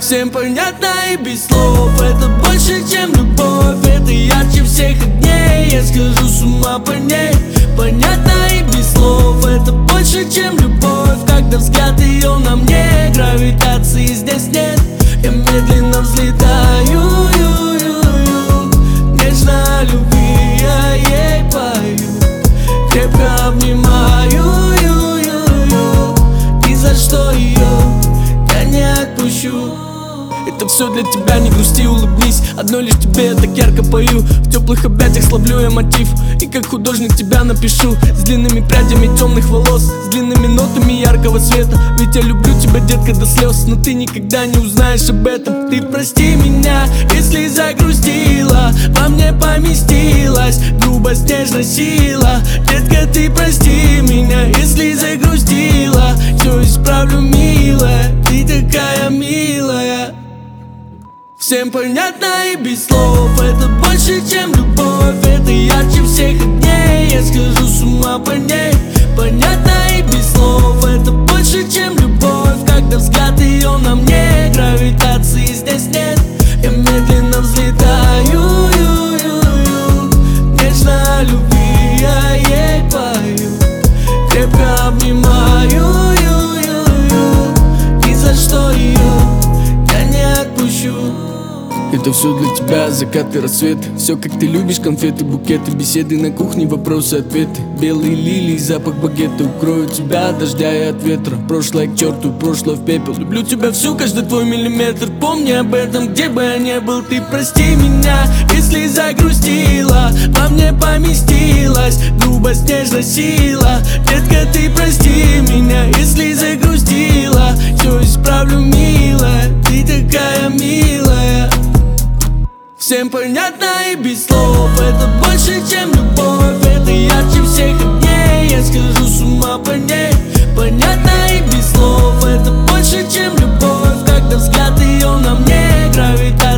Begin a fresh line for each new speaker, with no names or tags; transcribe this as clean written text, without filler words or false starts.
Всем понятно и без слов. Это больше, чем любовь. Это ярче всех огней. Я схожу с ума по ней. Понятно и без слов. Это больше, чем любовь. Когда взгляд ее на мне, гравитации здесь нет. Я медленно взлетаю, нежно о любви я ей пою. Крепко обнимаю, ни за что ее я не отпущу. Это все для тебя, не грусти, улыбнись. Одной лишь тебе я так ярко пою. В теплых объятиях словлю я мотив. И как художник тебя напишу. С длинными прядями темных волос, с длинными нотами яркого света. Ведь я люблю тебя, детка, до слез. Но ты никогда не узнаешь об этом. Ты прости меня, если загрустила. Во мне поместилась грубость, нежность, сила. Детка, ты прости меня, если загрустила. Все исправлю, милая, ты такая милая. Всем понятно и без слов. Это больше, чем любовь. Это ярче всех огней. Я схожу с ума по ней. Понятно и без слов. Это больше, чем любовь. Когда взгляд ее на мне, гравитации здесь нет. Я медленно взлетаю, нежно о любви я ей пою. Крепко обнимаю, ни за что ее я не отпущу. Это все для тебя, закаты, рассветы. Все как ты любишь, конфеты, букеты, беседы на кухне, вопросы, ответы. Белые лилии, запах багета укроют тебя от дождя и от ветра. Прошлое к черту, прошлое в пепел. Люблю тебя всю, каждый твой миллиметр. Помни об этом, где бы я ни был. Ты прости меня, если загрустила. Во мне поместилась грубость, нежность, сила. Детка, ты прости меня, если загрустила. Все исправлю, милая, ты такая милая. Всем понятно и без слов. Это больше, чем любовь. Это ярче всех огней. Я схожу с ума по ней. Понятно и без слов. Это больше, чем любовь. Когда взгляд ее на мне, гравитация